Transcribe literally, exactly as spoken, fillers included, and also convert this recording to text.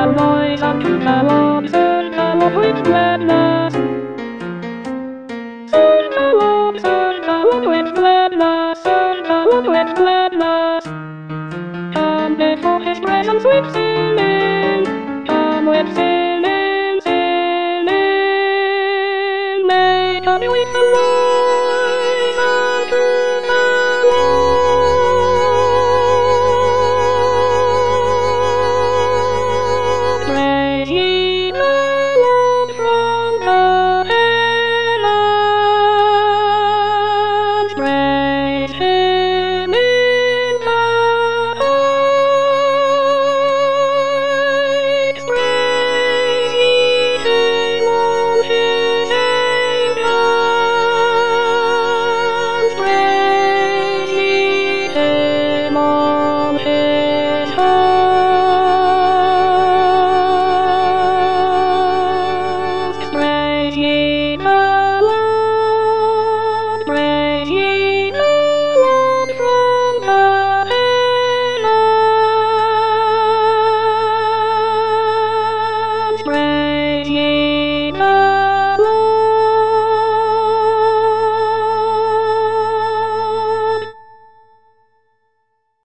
shall rise unto the Lord, serve the Lord with gladness. Serve the Lord, serve the Lord with gladness, serve the Lord with gladness. Come before his presence with singing.